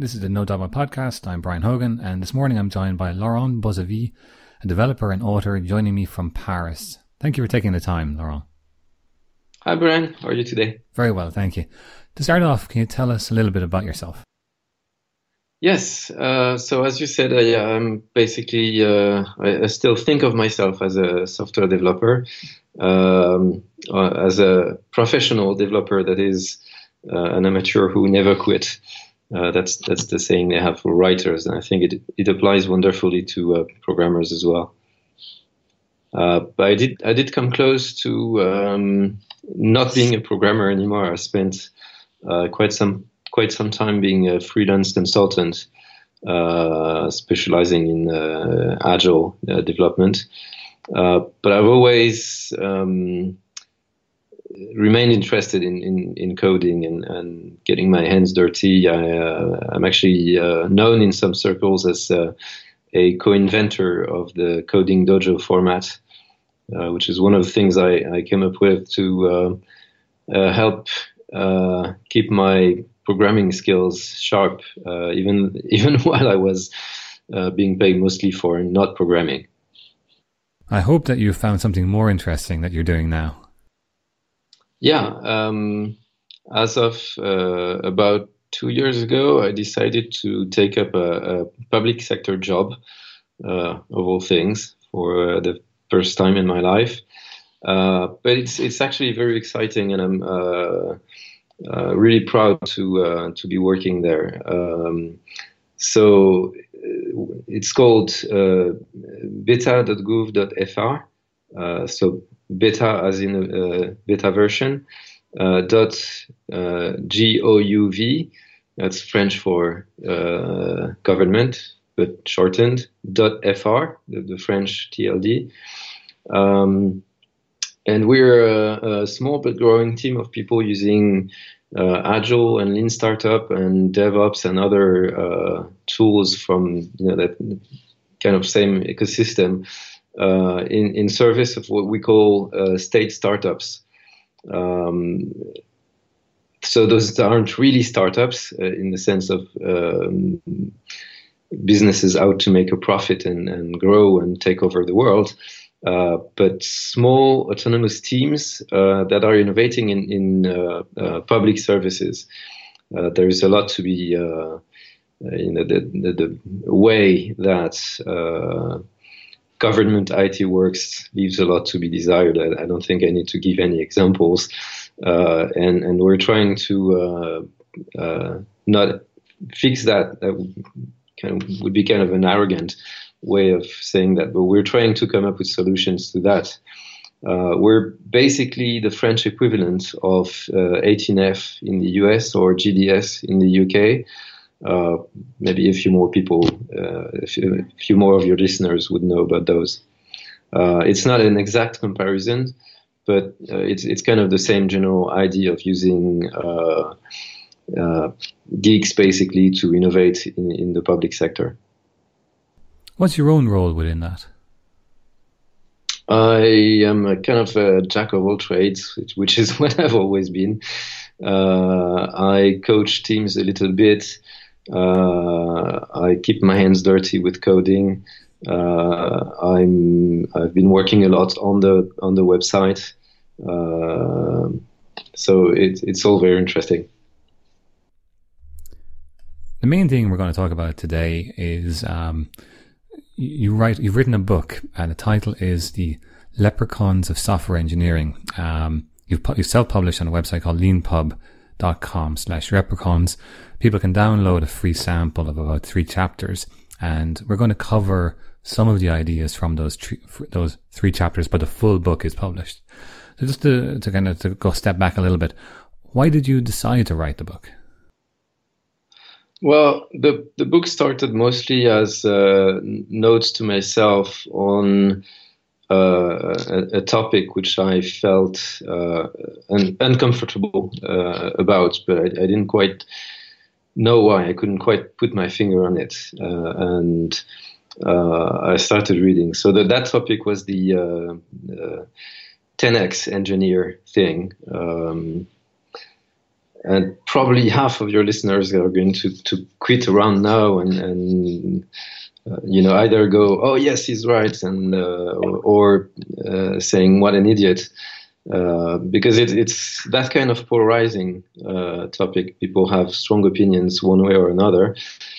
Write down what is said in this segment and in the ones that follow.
This is the No Dogma podcast. I'm Brian Hogan, and this morning I'm joined by Laurent Bozavy, a developer and author, joining me from Paris. Thank you for taking the time, Laurent. Hi, Brian. How are you today? Very well, thank you. To start off, can you tell us a little bit about yourself? Yes. So as you said, I'm basically, I still think of myself as a software developer, as a professional developer, that is an amateur who never quit. That's the saying they have for writers, and I think it applies wonderfully to programmers as well. But I did come close to not being a programmer anymore. I spent quite some time being a freelance consultant, specializing in agile development. But I've always remained interested in coding and getting my hands dirty. I'm actually known in some circles as a co-inventor of the Coding Dojo format, which is one of the things I came up with to help keep my programming skills sharp, even while I was being paid mostly for not programming. I hope that you found something more interesting that you're doing now. Yeah, as of about 2 years ago, I decided to take up a public sector job, of all things, for the first time in my life. But it's actually very exciting, and I'm really proud to be working there. So it's called beta.gouv.fr. So beta as in beta version, .gouv, that's French for government, but shortened, .fr, the French TLD. And we're a small but growing team of people using Agile and Lean Startup and DevOps and other tools from that kind of same ecosystem in service of what we call state startups. So those aren't really startups in the sense of businesses out to make a profit and grow and take over the world. But small autonomous teams that are innovating in public services. There is a lot to be, the way that government IT works leaves a lot to be desired. I don't think I need to give any examples. And we're trying to not fix that. That would be kind of an arrogant way of saying that, but we're trying to come up with solutions to that. We're basically the French equivalent of 18F in the US or GDS in the UK. Maybe a few more people, a few more of your listeners would know about those. It's not an exact comparison, but it's kind of the same general idea of using geeks basically to innovate in the public sector. What's your own role within that? I am a kind of a jack of all trades, which is what I've always been. I coach teams a little bit. I keep my hands dirty with coding. I've been working a lot on the website. So it's all very interesting. The main thing we're going to talk about today is you've written a book, and the title is The Leprechauns of Software Engineering. You've self-published on a website called leanpub.com/leprechauns. People can download a free sample of about 3 chapters, and we're going to cover some of the ideas from those 3 chapters, but the full book is published. So just to go step back a little bit, why did you decide to write the book? Well, the book started mostly as notes to myself on a topic which I felt uncomfortable about, but I didn't quite know why. I couldn't quite put my finger on it, and I started reading. So that topic was the 10x engineer thing. and probably half of your listeners are going to quit around now and either go, oh yes, he's right, and or saying what an idiot, because it's that kind of polarizing topic. People have strong opinions one way or another.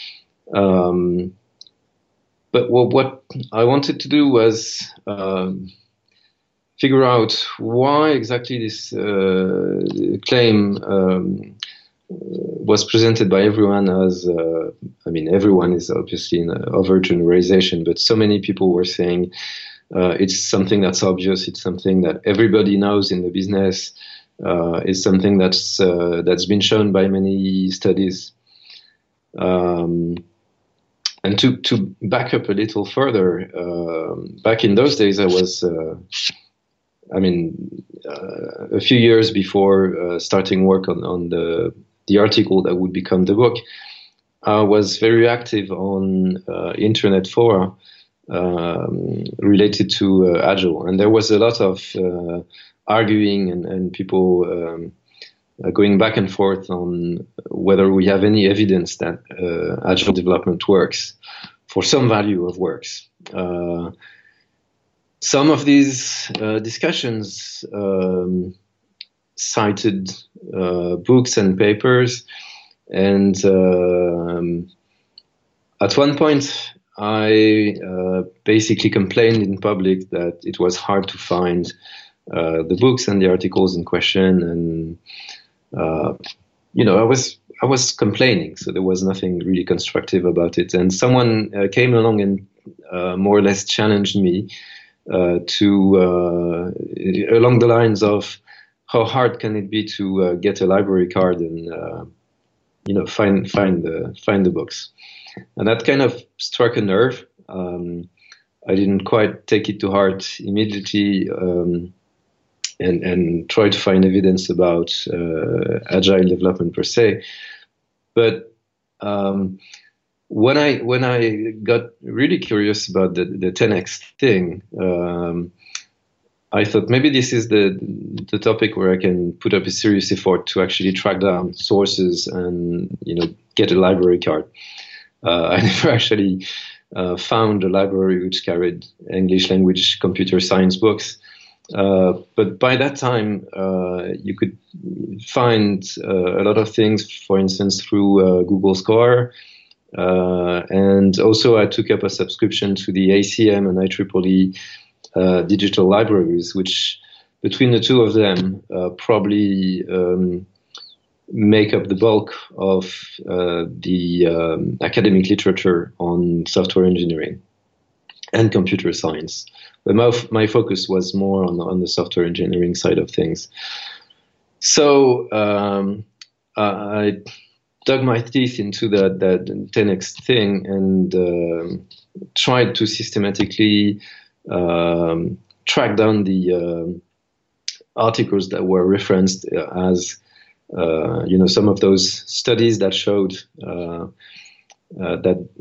But what I wanted to do was figure out why exactly this claim was presented by everyone as, everyone is obviously an overgeneralization, but so many people were saying it's something that's obvious, it's something that everybody knows in the business, it's something that's been shown by many studies. And to back up a little further, back in those days, I was, a few years before starting work on the article that would become the book, I was very active on internet fora related to Agile. And there was a lot of arguing and people going back and forth on whether we have any evidence that Agile development works for some value of works. Some of these discussions cited books and papers, and at one point I basically complained in public that it was hard to find the books and the articles in question, and I was complaining, so there was nothing really constructive about it. And someone came along and more or less challenged me to along the lines of how hard can it be to get a library card and find the books. And that kind of struck a nerve. I didn't quite take it to heart immediately. And try to find evidence about agile development per se. But when I got really curious about the 10x thing, I thought maybe this is the topic where I can put up a serious effort to actually track down sources and get a library card. I never actually found a library which carried English language computer science books. But by that time, you could find a lot of things, for instance, through Google Scholar. And also I took up a subscription to the ACM and IEEE digital libraries, which between the two of them probably make up the bulk of the academic literature on software engineering and computer science. But my focus was more on the software engineering side of things. So I dug my teeth into that 10x thing and tried to systematically track down the articles that were referenced as some of those studies that showed that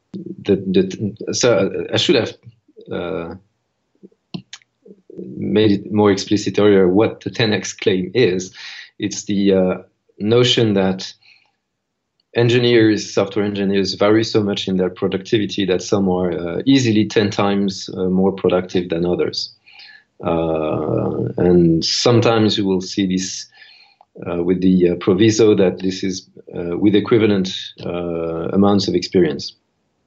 so I should have made it more explicit earlier what the 10x claim is. It's the notion that software engineers vary so much in their productivity that some are easily 10 times more productive than others. And sometimes you will see this with the proviso that this is with equivalent amounts of experience.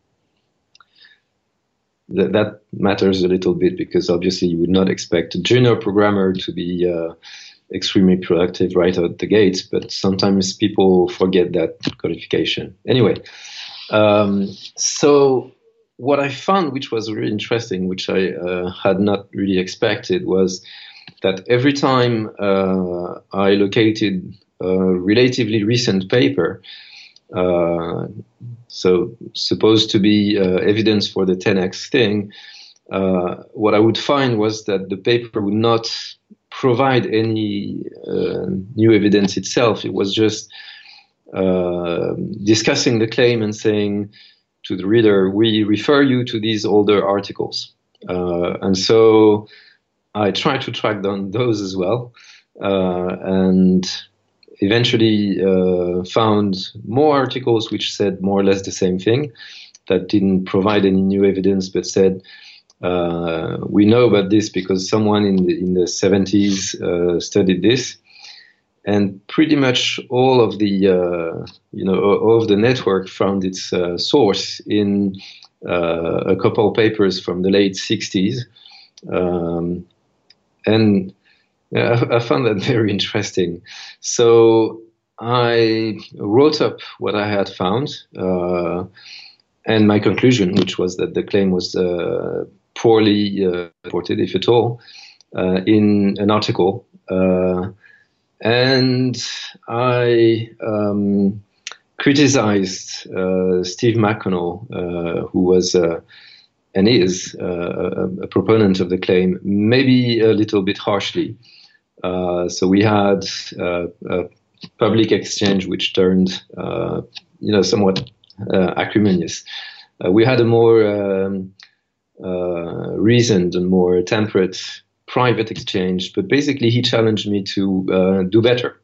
That matters a little bit because obviously you would not expect a junior programmer to be extremely productive right out the gates, but sometimes people forget that qualification. Anyway, so what I found, which was really interesting, which I had not really expected, was that every time I located a relatively recent paper, so supposed to be evidence for the 10x thing, what I would find was that the paper would not provide any new evidence itself. It was just discussing the claim and saying to the reader, we refer you to these older articles. And so I tried to track down those as well. And eventually found more articles which said more or less the same thing, that didn't provide any new evidence, but said, we know about this because someone in the 70s studied this. And pretty much all of the all of the network found its source in a couple of papers from the late 60s, and I found that very interesting. So I wrote up what I had found and my conclusion, which was that the claim was poorly reported, if at all, in an article. And I criticized Steve McConnell, who was and is a proponent of the claim, maybe a little bit harshly. So we had a public exchange which turned, somewhat acrimonious. We had a more reasoned and more temperate private exchange, but basically he challenged me to do better.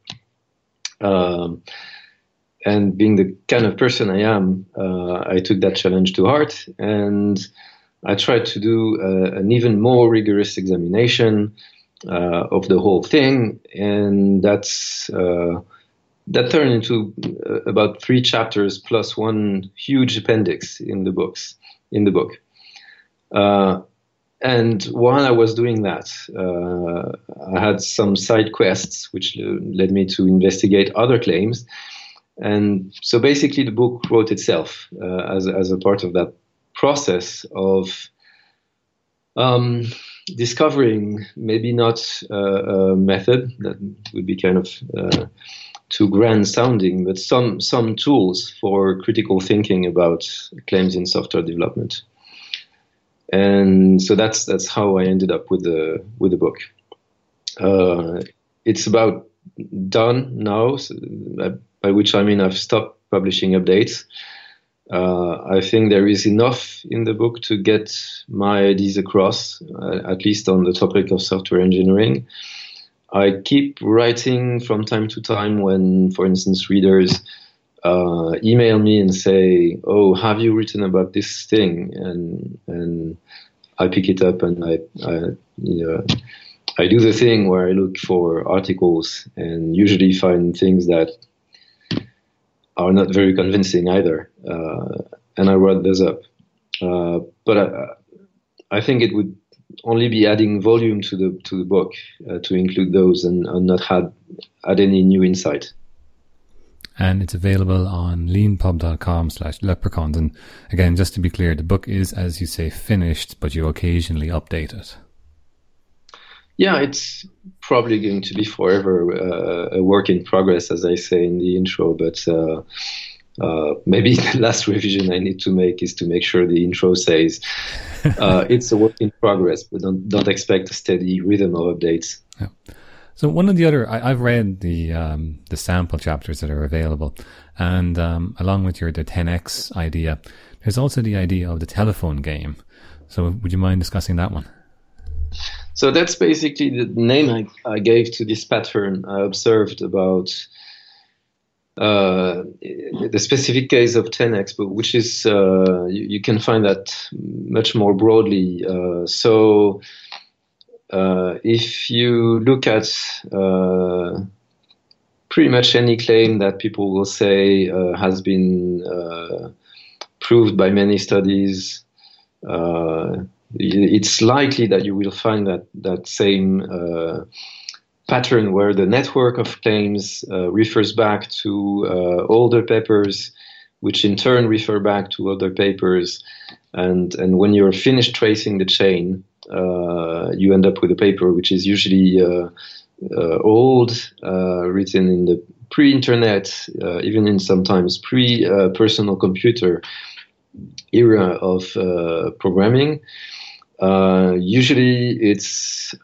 And being the kind of person I am, I took that challenge to heart, and I tried to do an even more rigorous examination of the whole thing, and that turned into about 3 chapters plus one huge appendix in the book. And while I was doing that, I had some side quests which led me to investigate other claims. And so basically the book wrote itself as a part of that process of discovering maybe not a method that would be kind of too grand sounding, but some tools for critical thinking about claims in software development. And so that's how I ended up with the book. It's about done now, so by which I mean I've stopped publishing updates. I think there is enough in the book to get my ideas across, at least on the topic of software engineering. I keep writing from time to time when, for instance, readers email me and say, "Oh, have you written about this thing?" And I pick it up and I do the thing where I look for articles and usually find things that are not very convincing either, and I write those up. But I think it would only be adding volume to the book to include those and not add any new insight. And it's available on leanpub.com/leprechauns. And again, just to be clear, the book is, as you say, finished, but you occasionally update it. Yeah, it's probably going to be forever a work in progress, as I say in the intro. But maybe the last revision I need to make is to make sure the intro says it's a work in progress, but don't expect a steady rhythm of updates. Yeah. So one of the other, I've read the sample chapters that are available, and along with the 10x idea, there's also the idea of the telephone game. So would you mind discussing that one? So that's basically the name I gave to this pattern I observed about the specific case of 10x, but which is you can find that much more broadly. So if you look at pretty much any claim that people will say has been proved by many studies, it's likely that you will find that same pattern where the network of claims refers back to older papers, which in turn refer back to other papers. And when you're finished tracing the chain, you end up with a paper which is usually old, written in the pre-internet, even in sometimes pre-personal computer era of programming. Usually it's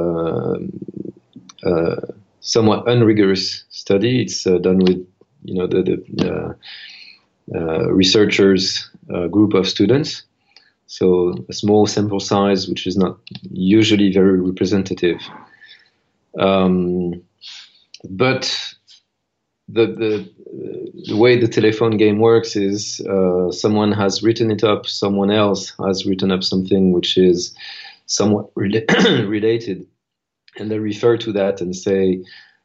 somewhat unrigorous study. It's done with the researchers group of students. So a small sample size, which is not usually very representative. But the way the telephone game works is someone has written it up, someone else has written up something which is somewhat related, and they refer to that and say,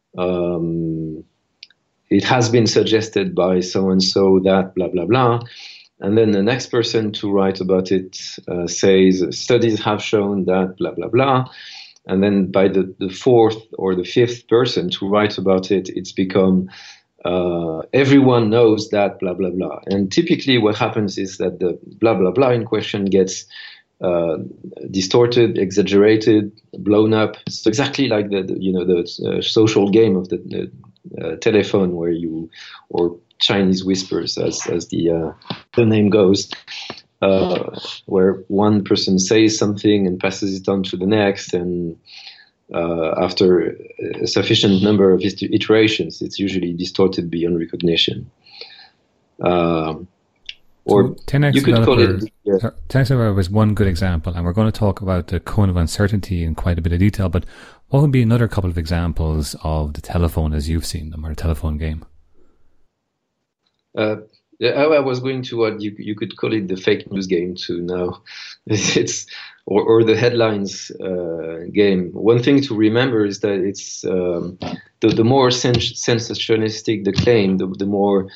it has been suggested by so and so that blah blah blah, and then the next person to write about it says studies have shown that blah blah blah. And then by the fourth or the fifth person to write about it, it's become everyone knows that blah, blah, blah. And typically what happens is that the blah, blah, blah in question gets distorted, exaggerated, blown up. It's exactly like the social game of the telephone or Chinese whispers, as the name goes. Where one person says something and passes it on to the next, and after a sufficient number of iterations, it's usually distorted beyond recognition. Or so 10x you could call it... 10x Developer is one good example, and we're going to talk about the cone of uncertainty in quite a bit of detail, but what would be another couple of examples of the telephone as you've seen them, or the telephone game? I was going to what you could call it the fake news game too now. It's or the headlines game. One thing to remember is that it's the more sensationalistic the claim, the more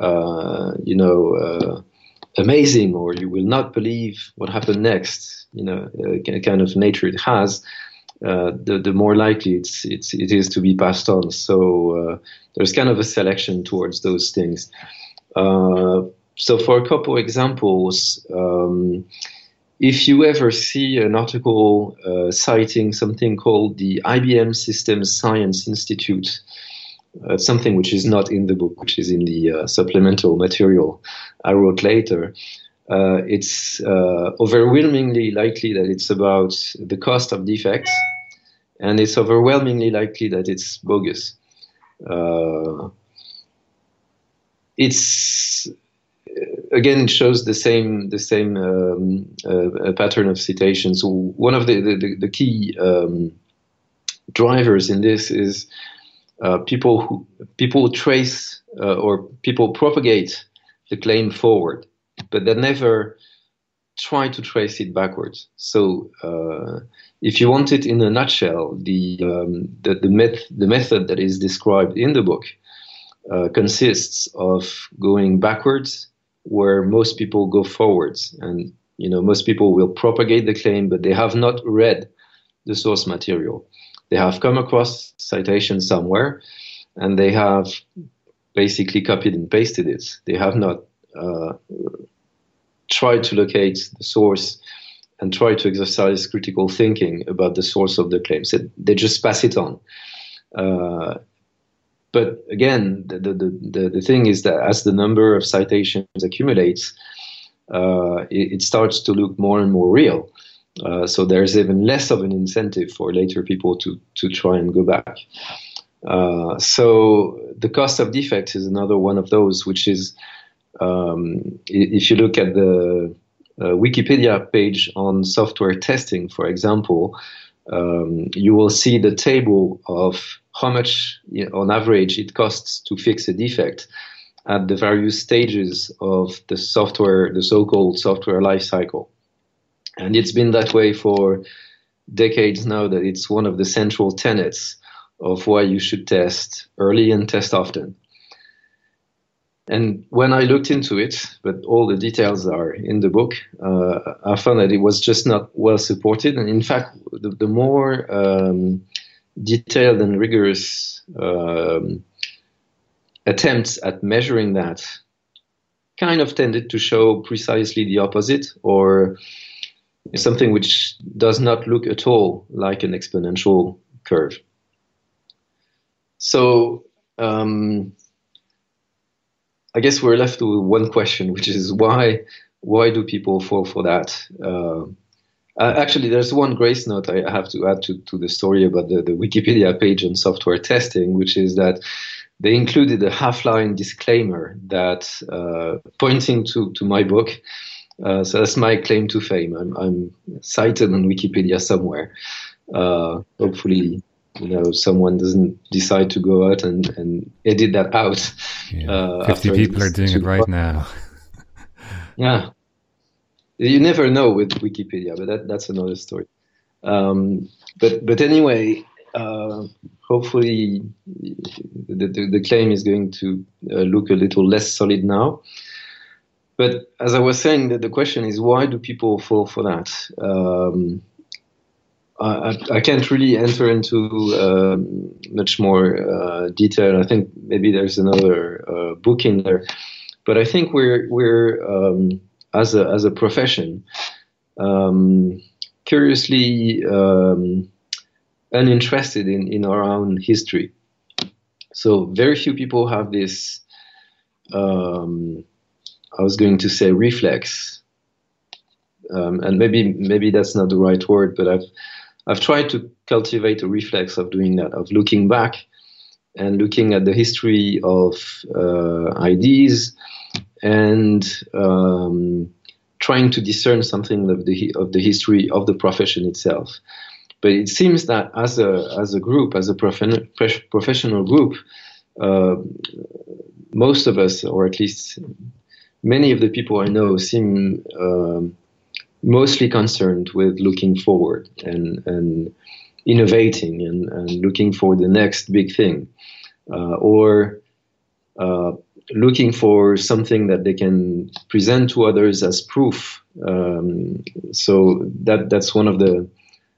amazing, or you will not believe what happened next. Kind of nature it has. The more likely it is to be passed on. So there's kind of a selection towards those things. So for a couple examples, if you ever see an article citing something called the IBM Systems Science Institute, something which is not in the book, which is in the supplemental material I wrote later, it's overwhelmingly likely that it's about the cost of defects, and it's overwhelmingly likely that it's bogus. It's again shows the same pattern of citations. So one of the key drivers in this is people trace or people propagate the claim forward, but they never try to trace it backwards. So if you want it in a nutshell, the method that is described in the book consists of going backwards where most people go forwards. And, most people will propagate the claim, but they have not read the source material. They have come across citation somewhere, and they have basically copied and pasted it. They have not tried to locate the source and try to exercise critical thinking about the source of the claims. They just pass it on. But again, the thing is that as the number of citations accumulates, it starts to look more and more real. So there's even less of an incentive for later people to try and go back. So the cost of defects is another one of those, which is, if you look at the Wikipedia page on software testing, for example, you will see the table of how much, on average, it costs to fix a defect at the various stages of the software, the so-called software life cycle. And it's been that way for decades now, that it's one of the central tenets of why you should test early and test often. And when I looked into it, but all the details are in the book, I found that it was just not well supported. And in fact, the more detailed and rigorous attempts at measuring that kind of tended to show precisely the opposite, or something which does not look at all like an exponential curve. So I guess we're left with one question, which is why do people fall for that? Actually, there's one grace note I have to add to the story about the Wikipedia page on software testing, which is that they included a half-line disclaimer that pointing to my book. So that's my claim to fame. I'm cited on Wikipedia somewhere. Hopefully someone doesn't decide to go out and edit that out. Yeah. 50 people are doing it right now. Yeah. You never know with Wikipedia, but that's another story. But anyway, hopefully the claim is going to look a little less solid now. But as I was saying, the question is, why do people fall for that? I can't really enter into much more detail. I think maybe there's another book in there. But I think we're as a profession, curiously uninterested in our own history. So very few people have this, I was going to say reflex, and maybe that's not the right word, but I've tried to cultivate a reflex of doing that, of looking back and looking at the history of ideas and trying to discern something of the history of the profession itself. But it seems that as a group, as a professional group, most of us, or at least many of the people I know, seem mostly concerned with looking forward and innovating and looking for the next big thing, or looking for something that they can present to others as proof. So that's one of the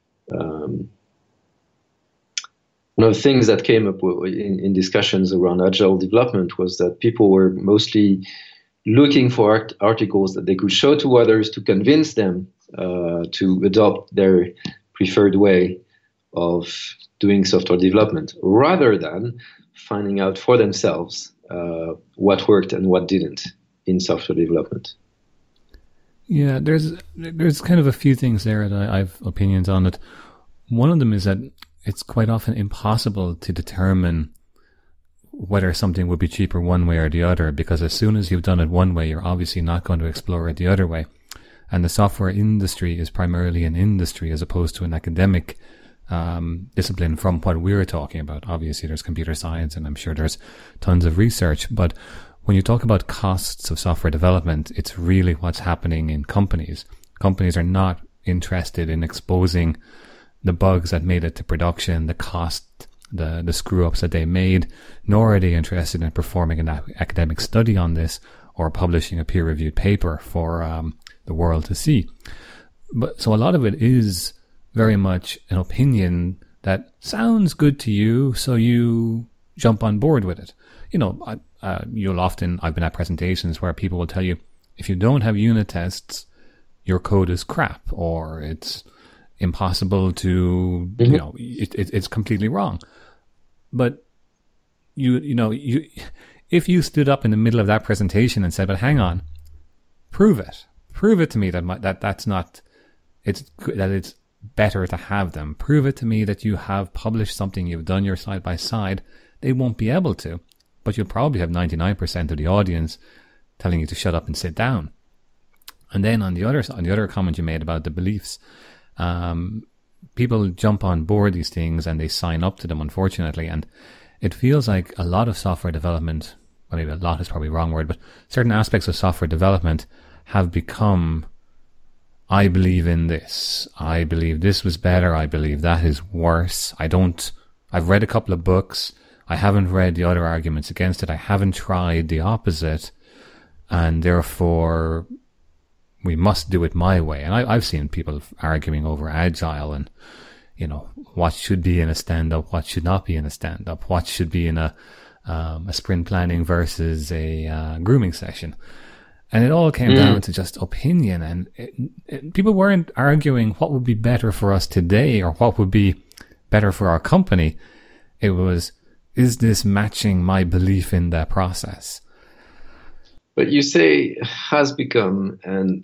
things that came up in discussions around agile development, was that people were mostly looking for articles that they could show to others to convince them to adopt their preferred way of doing software development, rather than finding out for themselves what worked and what didn't in software development. Yeah, there's kind of a few things there that I have opinions on it. One of them is that it's quite often impossible to determine whether something would be cheaper one way or the other, because as soon as you've done it one way, you're obviously not going to explore it the other way. And the software industry is primarily an industry as opposed to an academic discipline from what we're talking about. Obviously, there's computer science, and I'm sure there's tons of research. But when you talk about costs of software development, it's really what's happening in companies. Companies are not interested in exposing the bugs that made it to production, the cost, the screw-ups that they made, nor are they interested in performing an academic study on this or publishing a peer-reviewed paper for the world to see. But so a lot of it is very much an opinion that sounds good to you, so you jump on board with it. I've been at presentations where people will tell you, if you don't have unit tests, your code is crap, or it's impossible to, it's completely wrong. But if you stood up in the middle of that presentation and said, but hang on, prove it to me that it's better to have them. Prove it to me that you have published something, you've done your side by side. They won't be able to, but you'll probably have 99% of the audience telling you to shut up and sit down. And then on the other comment you made about the beliefs, people jump on board these things and they sign up to them, unfortunately. And it feels like a lot of software development, well, maybe a lot is probably the wrong word, but certain aspects of software development have become, I believe in this. I believe this was better. I believe that is worse. I've read a couple of books. I haven't read the other arguments against it. I haven't tried the opposite. And therefore, we must do it my way. And I've seen people arguing over agile and, what should be in a stand-up, what should not be in a stand-up, what should be in a sprint planning versus a grooming session. And it all came down to just opinion. And people weren't arguing what would be better for us today or what would be better for our company. It was, is this matching my belief in the process? But you say has become, and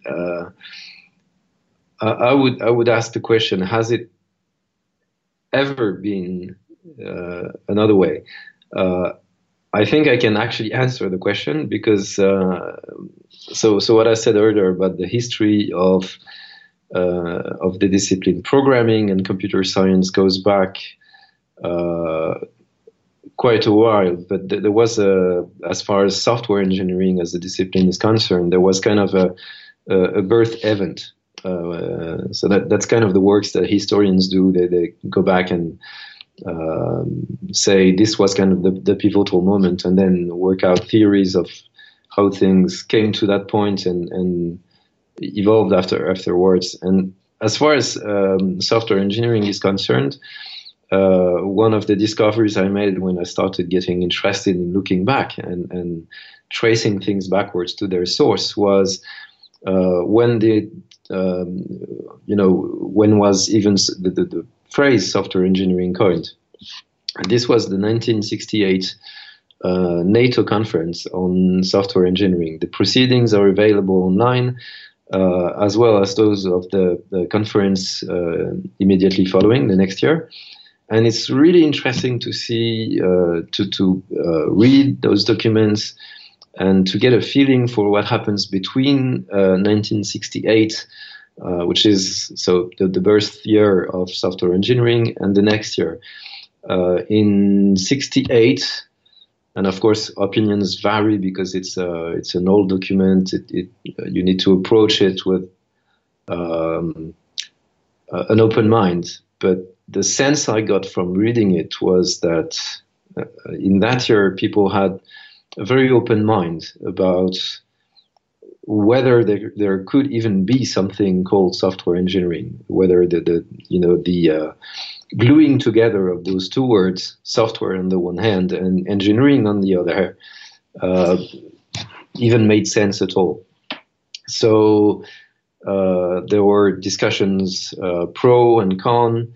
I would ask the question: has it ever been another way? I think I can actually answer the question because so what I said earlier about the history of the discipline programming and computer science goes back quite a while, but there was as far as software engineering as a discipline is concerned, there was kind of a birth event. So that's kind of the works that historians do. They go back and say this was kind of the pivotal moment, and then work out theories of how things came to that point and evolved afterwards. And as far as software engineering is concerned, one of the discoveries I made when I started getting interested in looking back and tracing things backwards to their source was when was even the phrase software engineering coined. And this was the 1968 NATO conference on software engineering. The proceedings are available online, as well as those of the conference immediately following the next year. And it's really interesting to see, to read those documents and to get a feeling for what happens between 1968, which is so the birth year of software engineering, and the next year. In 68, and of course opinions vary because it's an old document. You need to approach it with an open mind. But the sense I got from reading it was that in that year people had a very open mind about whether there could even be something called software engineering, whether the gluing together of those two words, software on the one hand and engineering on the other, even made sense at all. So there were discussions, pro and con,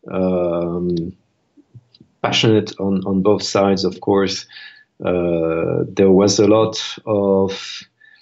passionate on both sides, of course. There was a lot of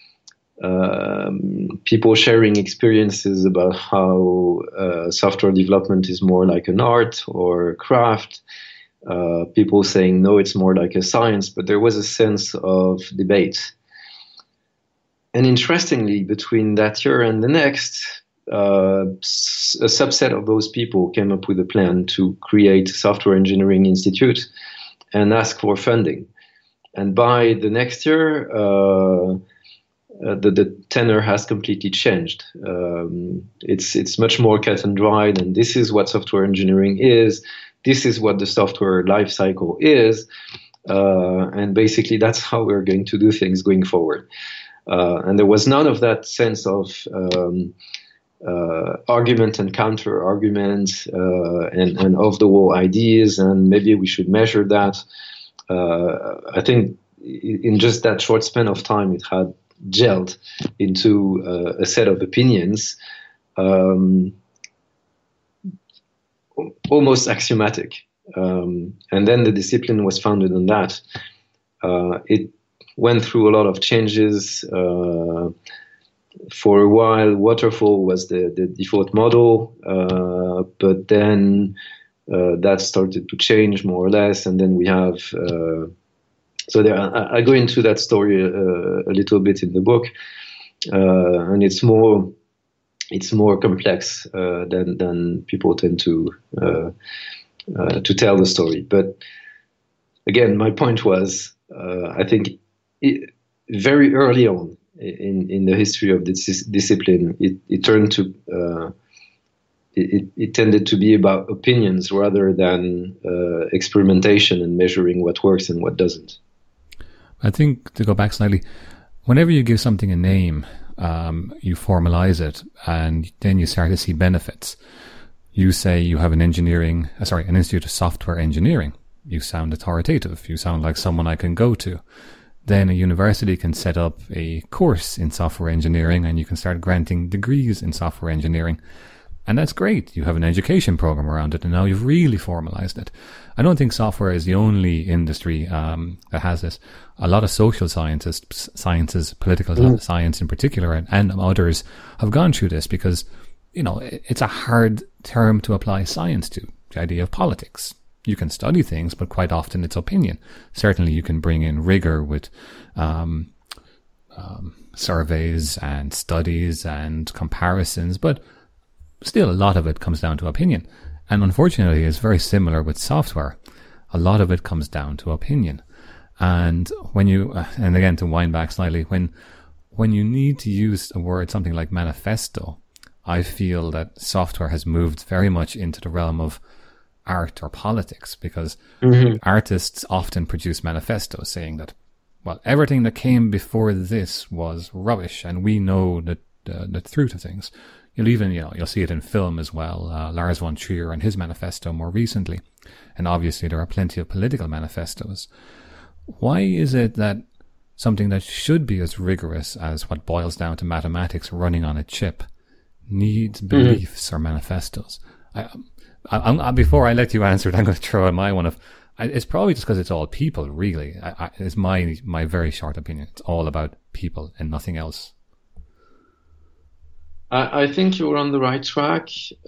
people sharing experiences about how software development is more like an art or a craft. People saying, no, it's more like a science, but there was a sense of debate. And interestingly, between that year and the next, a subset of those people came up with a plan to create a software engineering institute and ask for funding. And by the next year, the tenor has completely changed. It's much more cut and dried, and this is what software engineering is. This is what the software life cycle is. And basically, that's how we're going to do things going forward. And there was none of that sense of argument and counter argument and off-the-wall ideas, and maybe we should measure that. I think in just that short span of time, it had gelled into a set of opinions, almost axiomatic. And then the discipline was founded on that. It went through a lot of changes. For a while, waterfall was the default model, but then that started to change more or less, and then we have so there I go into that story a little bit in the book, and it's more complex than people tend to tell the story. But again, my point was, I think very early on in the history of this discipline, it turned to it tended to be about opinions rather than experimentation and measuring what works and what doesn't. I think, to go back slightly, whenever you give something a name, you formalize it, and then you start to see benefits. You say you have an institute of software engineering. You sound authoritative. You sound like someone I can go to. Then a university can set up a course in software engineering, and you can start granting degrees in software engineering. And that's great. You have an education program around it, and now you've really formalized it. I don't think software is the only industry that has this. A lot of social sciences, political science in particular, and others have gone through this because, it's a hard term to apply science to, the idea of politics. You can study things, but quite often it's opinion. Certainly you can bring in rigor with surveys and studies and comparisons, but still a lot of it comes down to opinion. And unfortunately, it's very similar with software. A lot of it comes down to opinion. And when you, and again, to wind back slightly, when you need to use a word, something like manifesto, I feel that software has moved very much into the realm of art or politics, because artists often produce manifestos saying that, well, everything that came before this was rubbish, and we know the truth of things. You'll even, you'll see it in film as well. Lars von Trier and his manifesto more recently. And obviously there are plenty of political manifestos. Why is it that something that should be as rigorous as what boils down to mathematics running on a chip needs beliefs or manifestos? Before I let you answer it, I'm going to throw in my one of, it's probably just because it's all people, really. It's my very short opinion. It's all about people and nothing else. I think you're on the right track.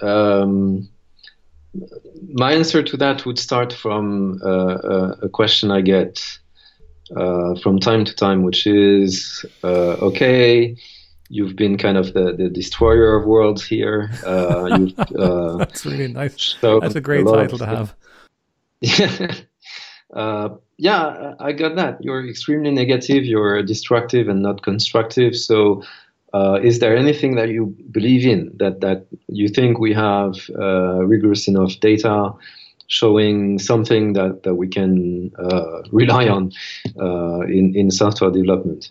My answer to that would start from a question I get from time to time, which is, okay, you've been kind of the destroyer of worlds here. That's really nice. That's a great title to have. Yeah, I got that. You're extremely negative, you're destructive and not constructive. So is there anything that you believe in, that you think we have rigorous enough data showing something that we can rely on in software development?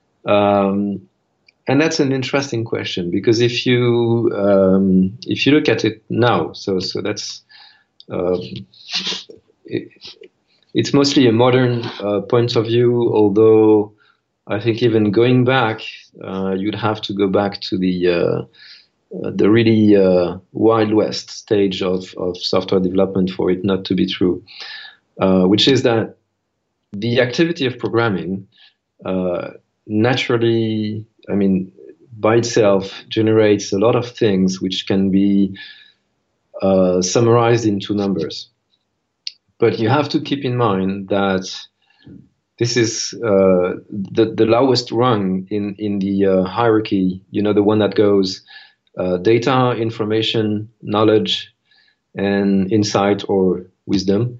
And that's an interesting question, because if you look at it now, so that's it's mostly a modern point of view, although I think even going back, you'd have to go back to the really Wild West stage of software development for it not to be true, which is that the activity of programming naturally, I mean, by itself generates a lot of things which can be summarized into numbers. But you have to keep in mind that this is the lowest rung in the hierarchy, the one that goes data, information, knowledge, and insight or wisdom.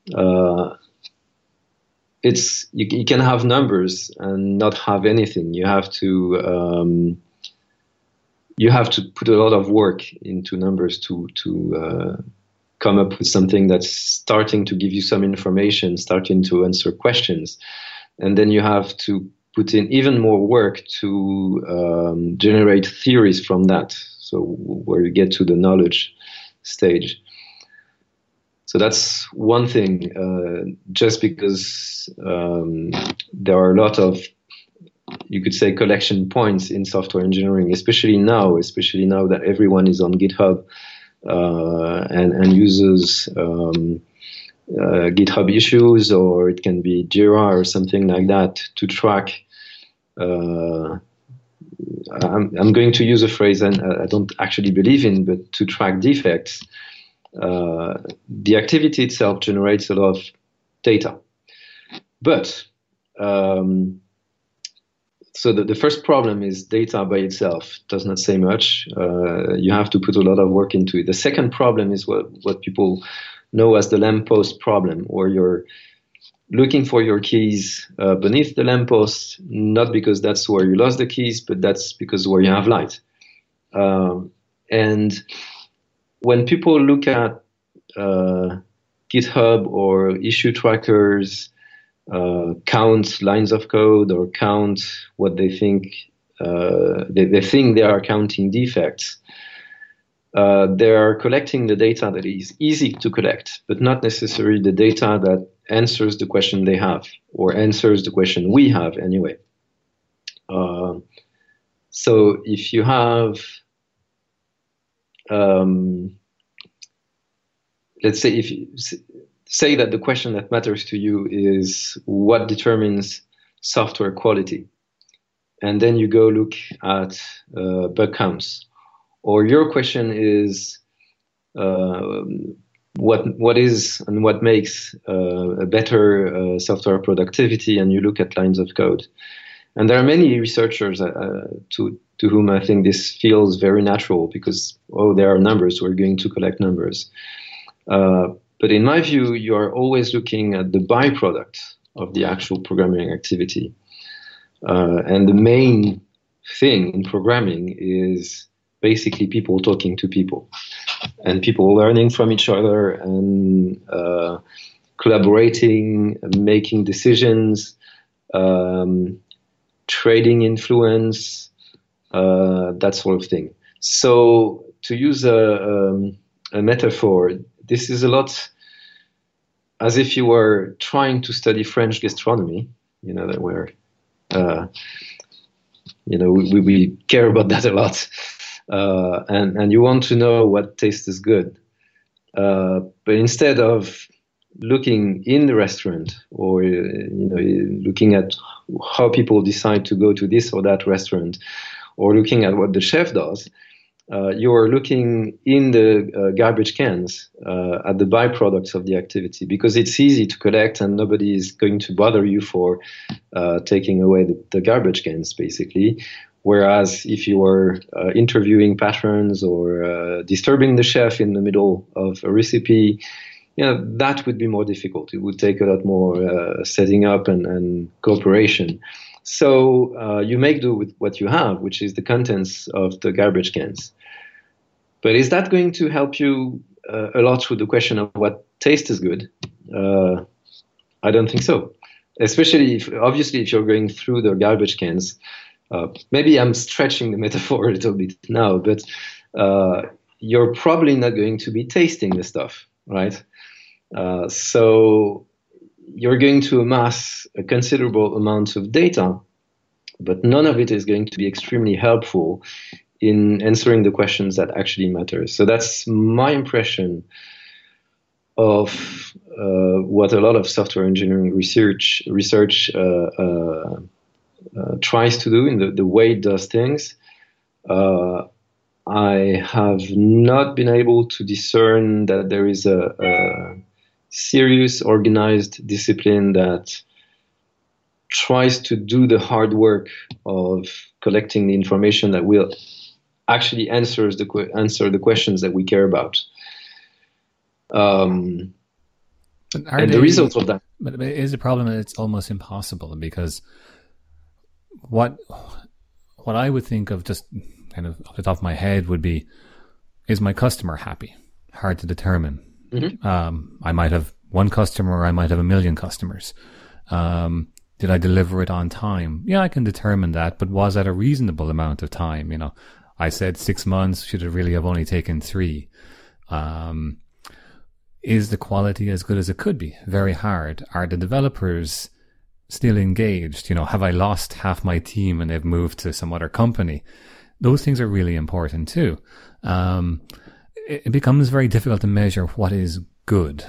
You can have numbers and not have anything. You have to put a lot of work into numbers to come up with something that's starting to give you some information, starting to answer questions. And then you have to put in even more work to generate theories from that. So where you get to the knowledge stage. So that's one thing, just because there are a lot of, you could say, collection points in software engineering, especially now that everyone is on GitHub and uses GitHub issues, or it can be Jira or something like that to track. I'm going to use a phrase and I don't actually believe in, but to track defects. The activity itself generates a lot of data. But so the first problem is data by itself does not say much. You have to put a lot of work into it. The second problem is what people know as the lamppost problem, where you're looking for your keys beneath the lamppost, not because that's where you lost the keys, but that's because where you have light. And when people look at GitHub or issue trackers, count lines of code or count what they think, they think they are counting defects, they are collecting the data that is easy to collect, but not necessarily the data that answers the question they have, or answers the question we have anyway. So if you have, let's say, if you say that the question that matters to you is what determines software quality, and then you go look at bug counts, or your question is what is and what makes a better software productivity, and you look at lines of code, And there are many researchers to whom I think this feels very natural because, there are numbers, we're going to collect numbers. But in my view, you are always looking at the byproduct of the actual programming activity. And the main thing in programming is basically people talking to people and people learning from each other and collaborating, making decisions, trading influence, that sort of thing. So to use a metaphor, this is a lot as if you were trying to study French gastronomy, that we're, we care about that a lot. And you want to know what tastes good. But instead of looking in the restaurant or, looking at how people decide to go to this or that restaurant or looking at what the chef does, you're looking in the garbage cans at the byproducts of the activity because it's easy to collect and nobody is going to bother you for taking away the garbage cans, basically. Whereas if you were interviewing patrons or disturbing the chef in the middle of a recipe, that would be more difficult. It would take a lot more setting up and cooperation. So you make do with what you have, which is the contents of the garbage cans. But is that going to help you a lot with the question of what taste is good? I don't think so. Especially if you're going through the garbage cans. Maybe I'm stretching the metaphor a little bit now, but you're probably not going to be tasting the stuff, right? So you're going to amass a considerable amount of data, but none of it is going to be extremely helpful in answering the questions that actually matter. So that's my impression of what a lot of software engineering research tries to do in the way it does things. I have not been able to discern that there is a serious organized discipline that tries to do the hard work of collecting the information that will actually answer the questions that we care about. And the result of that. But it is a problem that it's almost impossible because what I would think of just kind of off the top of my head would be, is my customer happy? Hard to determine. Mm-hmm. I might have one customer or I might have a million customers. Did I deliver it on time? Yeah, I can determine that, but was that a reasonable amount of time? I said 6 months, should it really have only taken 3? Is the quality as good as it could be? Very hard. Are the developers still engaged? Have I lost half my team and they've moved to some other company? Those things are really important too. It becomes very difficult to measure what is good.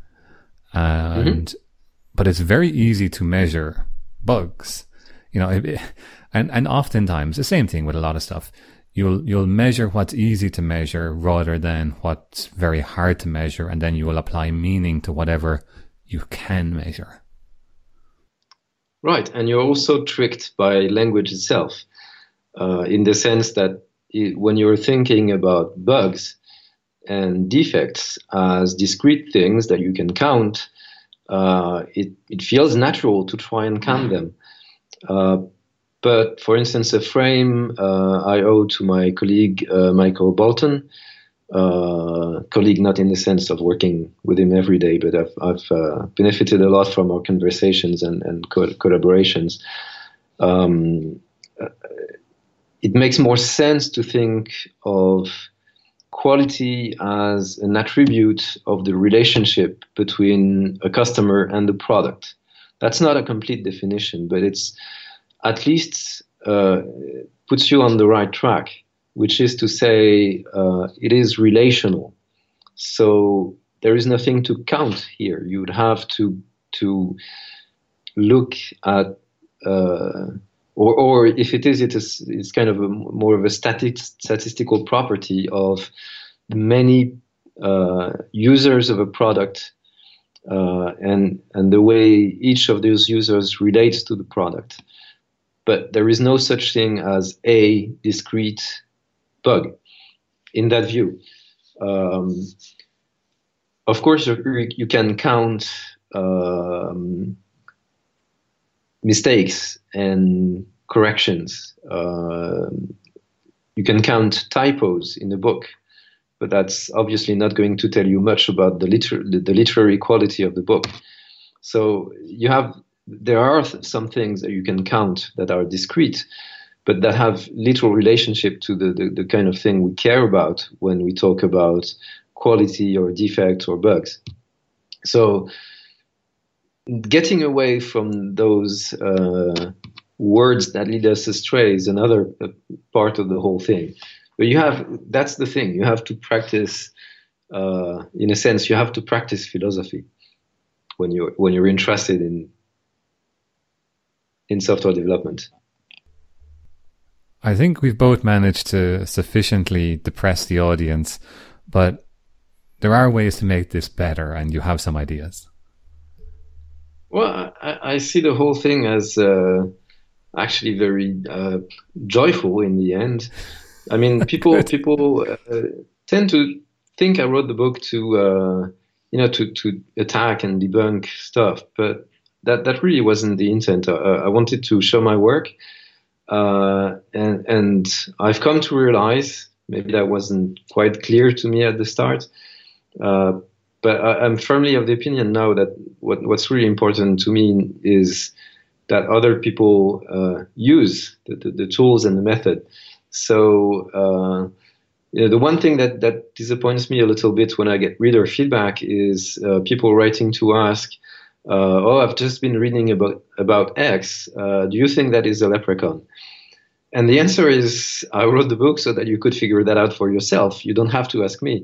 But it's very easy to measure bugs, and oftentimes the same thing with a lot of stuff. You'll measure what's easy to measure rather than what's very hard to measure, and then you will apply meaning to whatever you can measure. Right, and you're also tricked by language itself, in the sense that when you're thinking about bugs and defects as discrete things that you can count, it feels natural to try and count them. But for instance, a frame I owe to my colleague Michael Bolton, colleague not in the sense of working with him every day, but I've benefited a lot from our conversations and collaborations. It makes more sense to think of quality as an attribute of the relationship between a customer and the product. That's not a complete definition, but it's at least puts you on the right track, which is to say it is relational. So there is nothing to count here. You would have to look at, or if it is, it's kind of more of a statistical property of many users of a product and the way each of those users relates to the product. but there is no such thing as a discrete bug in that view. Of course, you can count mistakes and corrections. You can count typos in the book, but that's obviously not going to tell you much about the literary quality of the book. So there are some things that you can count that are discrete, but that have little relationship to the kind of thing we care about when we talk about quality or defects or bugs. So getting away from those words that lead us astray is another part of the whole thing. But that's the thing. You have to practice, in a sense, you have to practice philosophy when you're interested in software development. I think we've both managed to sufficiently depress the audience, but there are ways to make this better, and you have some ideas. Well, I see the whole thing as actually very joyful in the end. I mean, people tend to think I wrote the book to to attack and debunk stuff, but that really wasn't the intent. I wanted to show my work, and I've come to realize, maybe that wasn't quite clear to me at the start, but I'm firmly of the opinion now that what's really important to me is that other people use the tools and the method. So the one thing that disappoints me a little bit when I get reader feedback is people writing to ask, I've just been reading about X. Do you think that is a leprechaun? And the answer is, I wrote the book so that you could figure that out for yourself. You don't have to ask me.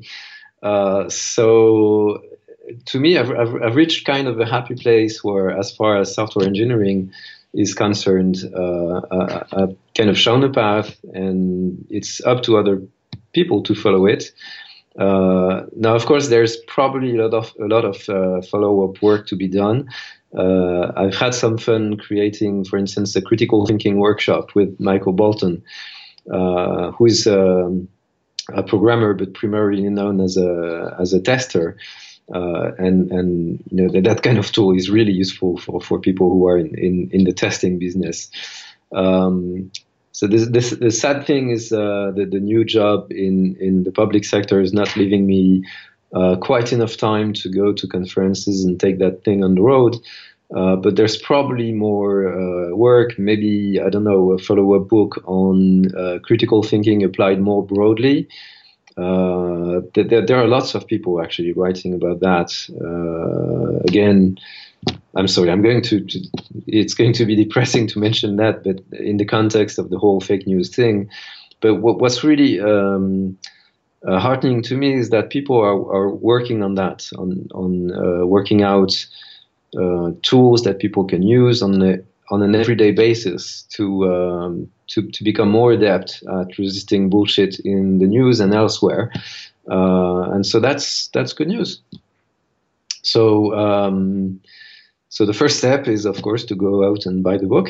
So to me, I've reached kind of a happy place where, as far as software engineering is concerned, I've kind of shown a path, and it's up to other people to follow it. Now, of course, there's probably a lot of follow-up work to be done. I've had some fun creating, for instance, a critical thinking workshop with Michael Bolton, who is a programmer, but primarily known as a tester. And that kind of tool is really useful for people who are in the testing business. So the sad thing is the new job in the public sector is not leaving me quite enough time to go to conferences and take that thing on the road. But there's probably more work, maybe, I don't know, a follow-up book on critical thinking applied more broadly. There are lots of people actually writing about that. Again, I'm sorry, it's going to be depressing to mention that, but in the context of the whole fake news thing. But what's really heartening to me is that people are working on that, on working out tools that people can use on an everyday basis to become more adept at resisting bullshit in the news and elsewhere. And so that's good news. So the first step is, of course, to go out and buy the book.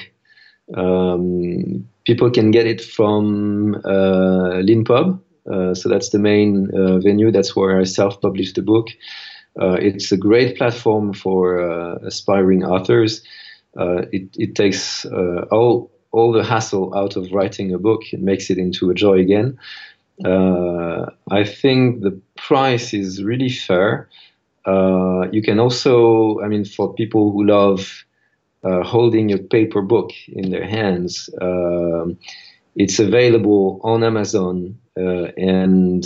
People can get it from LeanPub. So that's the main venue. That's where I self-published the book. It's a great platform for aspiring authors. It takes all the hassle out of writing a book. It makes it into a joy again. I think the price is really fair. You can also, I mean, for people who love holding a paper book in their hands, it's available on Amazon, and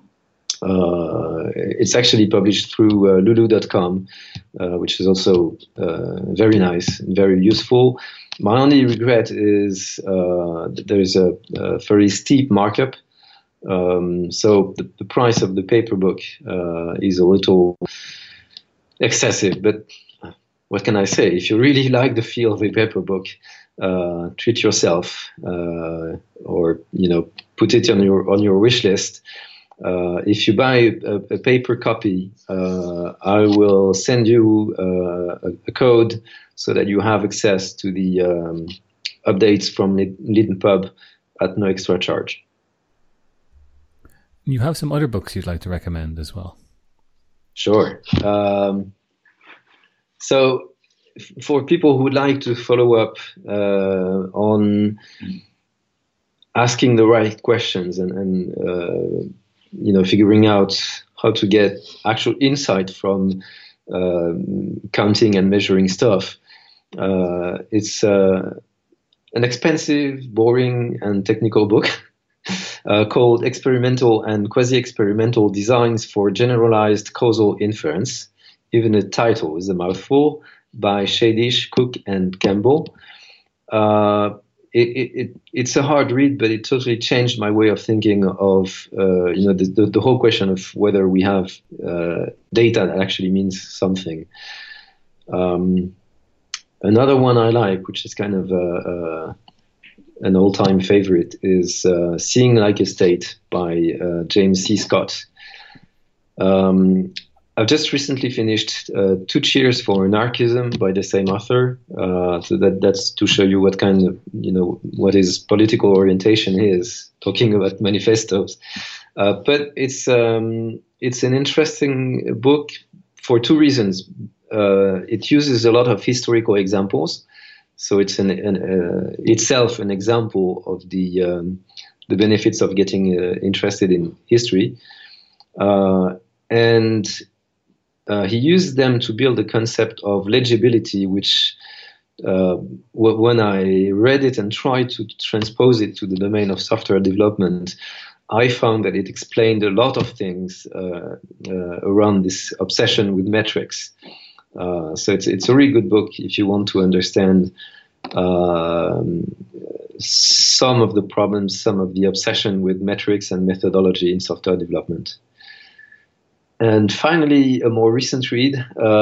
it's actually published through lulu.com, which is also very nice and very useful. My only regret is there's a very steep markup. So the price of the paper book is a little excessive, but what can I say? If you really like the feel of a paper book, treat yourself, or put it on your wish list. If you buy a paper copy, I will send you a code so that you have access to the updates from Leiden Pub at no extra charge. You have some other books you'd like to recommend as well. Sure. So for people who would like to follow up on asking the right questions and figuring out how to get actual insight from counting and measuring stuff, it's an expensive, boring, and technical book called Experimental and Quasi-Experimental Designs for Generalized Causal Inference. Even the title is a mouthful, by Shadish, Cook, and Campbell. It's a hard read, but it totally changed my way of thinking of the whole question of whether we have data that actually means something. Another one I like, which is kind of an all-time favorite, is Seeing Like a State by James C. Scott. I've just recently finished Two Cheers for Anarchism by the same author. So that's to show you what kind of, what his political orientation is, talking about manifestos. But it's an interesting book for two reasons. It uses a lot of historical examples. So it's itself an example of the benefits of getting interested in history. And he used them to build a concept of legibility, which when I read it and tried to transpose it to the domain of software development, I found that it explained a lot of things around this obsession with metrics. So it's a really good book if you want to understand some of the problems, some of the obsession with metrics and methodology in software development. And finally, a more recent read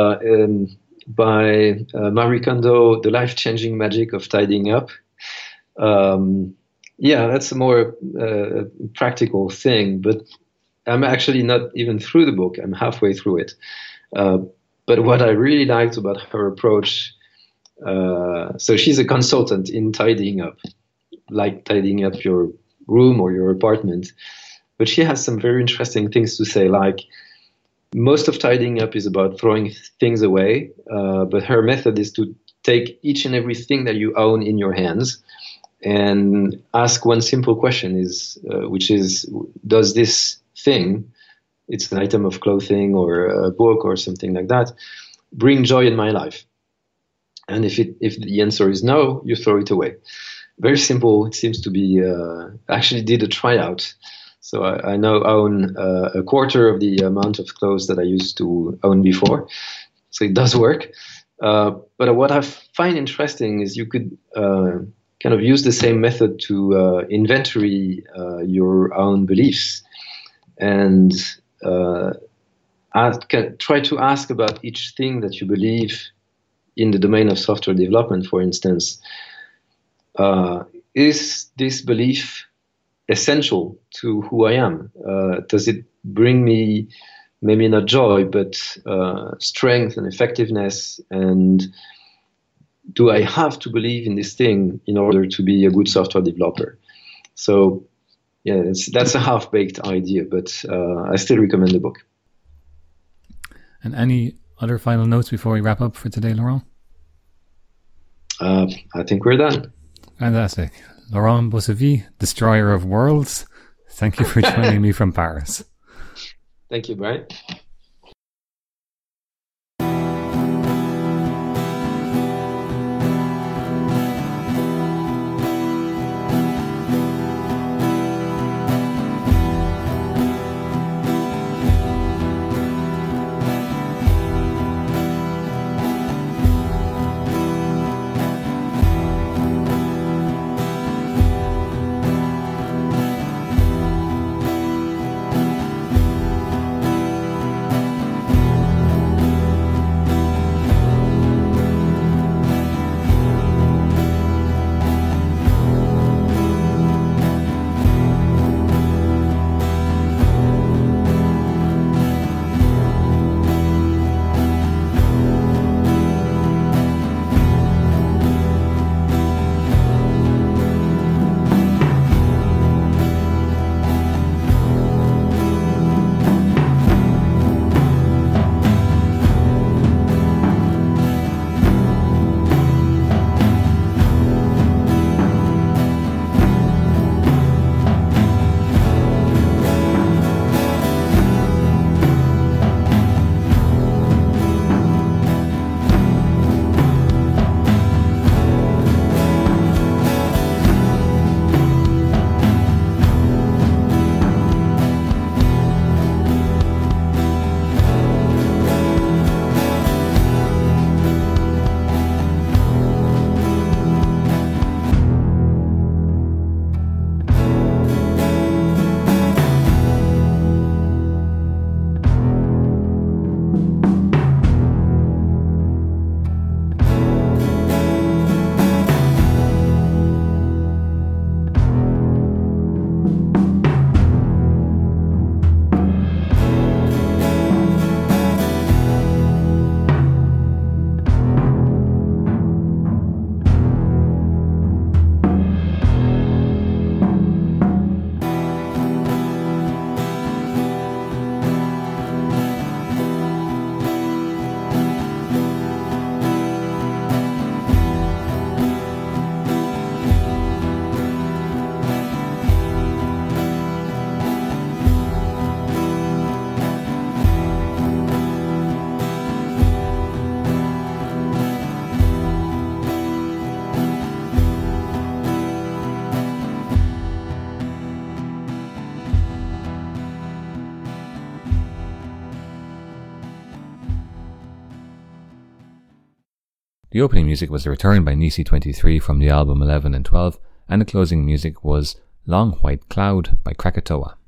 by Marie Kondo, The Life-Changing Magic of Tidying Up. That's a more practical thing, but I'm actually not even through the book. I'm halfway through it. But what I really liked about her approach, so she's a consultant in tidying up, like tidying up your room or your apartment. But she has some very interesting things to say, like, most of tidying up is about throwing things away, but her method is to take each and everything that you own in your hands and ask one simple question, which is, does this thing, it's an item of clothing or a book or something like that, bring joy in my life? And if the answer is no, you throw it away. Very simple. It seems to be, actually did a tryout. So I now own a quarter of the amount of clothes that I used to own before. So it does work. But what I find interesting is you could kind of use the same method to inventory your own beliefs and try to ask about each thing that you believe in the domain of software development, for instance. Is this belief essential to who I am? Does it bring me maybe not joy, but strength and effectiveness? And do I have to believe in this thing in order to be a good software developer? So yeah, that's a half-baked idea, but I still recommend the book. And any other final notes before we wrap up for today, Laurent? I think we're done. Fantastic. Laurent Boissevit, Destroyer of Worlds, thank you for joining me from Paris. Thank you, Brian. The opening music was The Return by Nisi 23 from the album 11 and 12, and the closing music was Long White Cloud by Krakatoa.